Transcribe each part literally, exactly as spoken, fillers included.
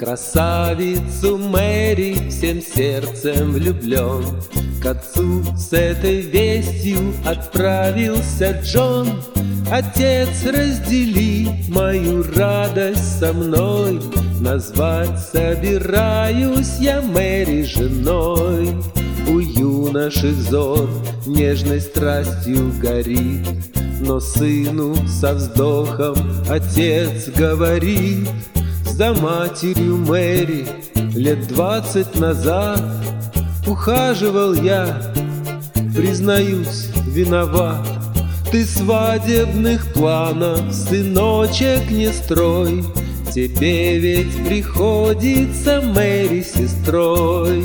красавицу Мэри всем сердцем влюблен. К отцу с этой вестью отправился Джон. Отец, раздели мою радость со мной, назвать собираюсь я Мэри женой. У юноших взор нежной страстью горит, но сыну со вздохом отец говорит: за матерью Мэри лет двадцать назад ухаживал я, признаюсь, виноват. Ты свадебных планов, сыночек, не строй, тебе ведь приходится Мэри сестрой.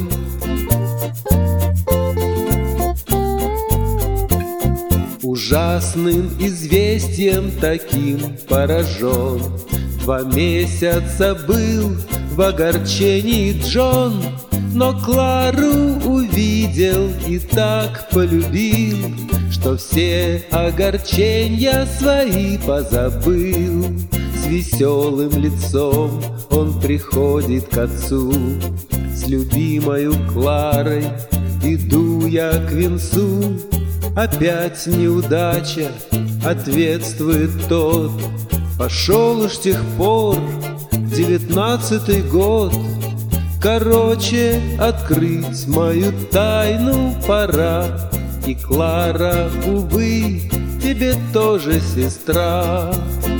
Ужасным известием таким поражен, два месяца был в огорчении Джон, но Клару увидел и так полюбил, что все огорчения свои позабыл. С веселым лицом он приходит к отцу: с любимою Кларой иду я к венцу. Опять неудача, ответствует тот, пошел уж с тех пор девятнадцатый год. Короче, открыть мою тайну пора, и Клара, увы, тебе тоже сестра.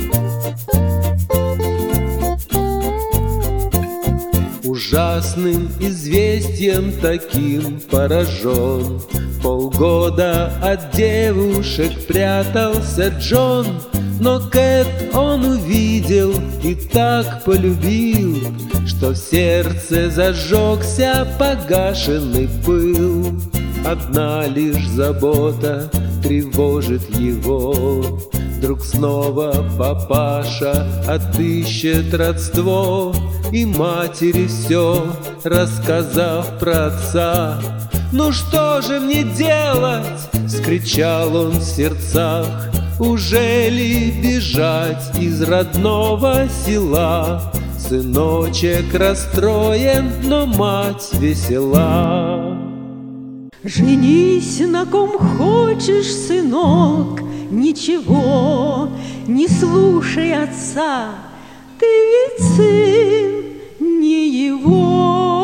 Ужасным известием таким поражен, полгода от девушек прятался Джон, но Кэт он увидел и так полюбил, что в сердце зажегся погашенный пыл. Одна лишь забота тревожит его: вдруг снова папаша отыщет родство, и матери все рассказав про отца. «Ну что же мне делать?» — вскричал он в сердцах. «Уже ли бежать из родного села? Сыночек расстроен, но мать весела». Женись на ком хочешь, сынок, ничего, не слушай отца, ты ведь сын не его.